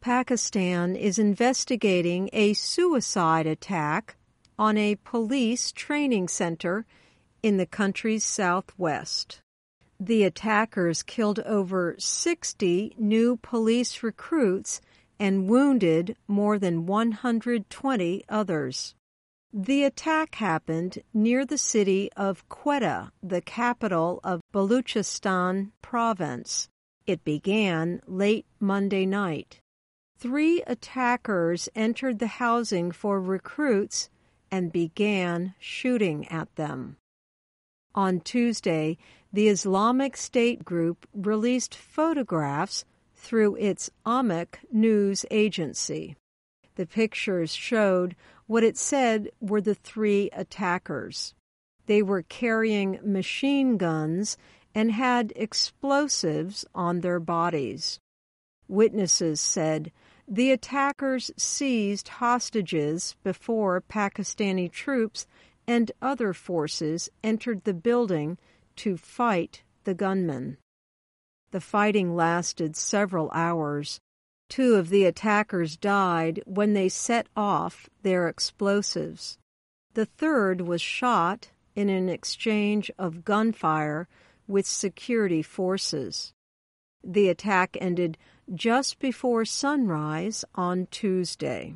Pakistan is investigating a suicide attack on a police training center in the country's southwest. The attackers killed over 60 new police recruits and wounded more than 120 others. The attack happened near the city of Quetta, the capital of Baluchistan province. It began late Monday night. 3 attackers entered the housing for recruits and began shooting at them. On Tuesday, the Islamic State group released photographs through its Amaq news agency. The pictures showed what it said were the 3 attackers. They were carrying machine guns and had explosives on their bodies. Witnesses said the attackers seized hostages before Pakistani troops and other forces entered the building to fight the gunmen. The fighting lasted several hours. 2 of the attackers died when they set off their explosives. The 3rd was shot in an exchange of gunfire with security forces. The attack ended just before sunrise on Tuesday.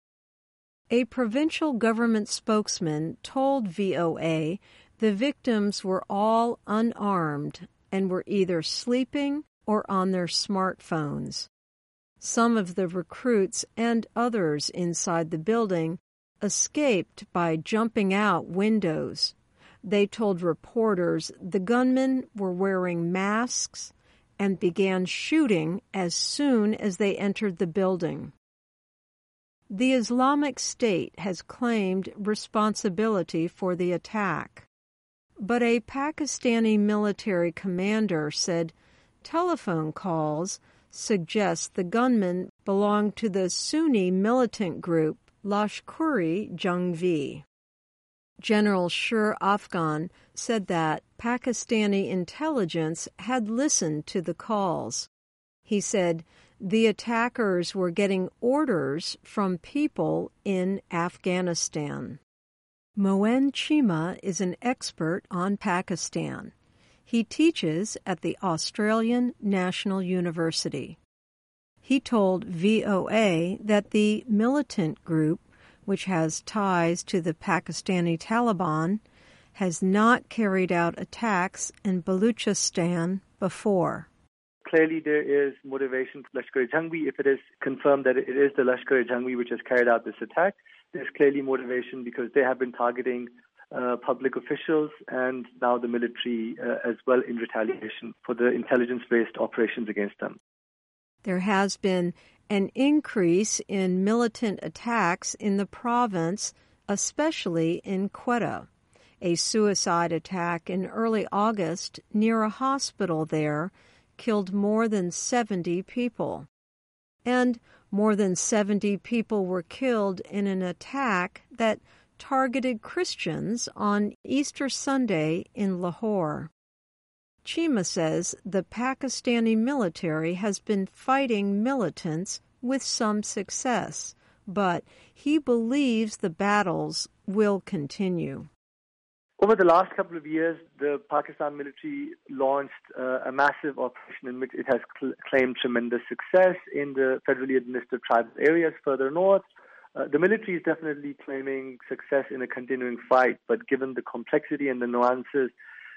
A provincial government spokesman told VOA the victims were all unarmed and were either sleeping or on their smartphones. Some of the recruits and others inside the building escaped by jumping out windows. They told reporters the gunmen were wearing masks and began shooting as soon as they entered the building. The Islamic State has claimed responsibility for the attack, but a Pakistani military commander said telephone calls suggest the gunmen belong to the Sunni militant group Lashkar-e-Jhangvi. General Shur Afghan said that Pakistani intelligence had listened to the calls. He said the attackers were getting orders from people in Afghanistan. Moen Chima is an expert on Pakistan. He teaches at the Australian National University. He told VOA that the militant group, which has ties to the Pakistani Taliban, has not carried out attacks in Baluchistan before. Clearly there is motivation for Lashkar-e-Jhangvi. If it is confirmed that it is the Lashkar-e-Jhangvi which has carried out this attack, there's clearly motivation because they have been targeting public officials and now the military as well in retaliation for the intelligence-based operations against them. There has been an increase in militant attacks in the province, especially in Quetta. A suicide attack in early August near a hospital there killed more than 70 people. And more than 70 people were killed in an attack that targeted Christians on Easter Sunday in Lahore. Chima says the Pakistani military has been fighting militants with some success, but he believes the battles will continue. Over the last couple of years, the Pakistan military launched a massive operation in which it has claimed tremendous success in the federally administered tribal areas further north. The military is definitely claiming success in a continuing fight, but given the complexity and the nuances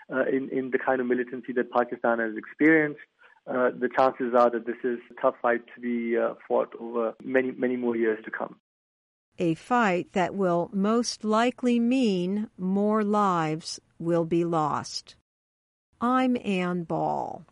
in the kind of militancy that Pakistan has experienced, the chances are that this is a tough fight to be fought over many, many more years to come. A fight that will most likely mean more lives will be lost. I'm Ann Ball.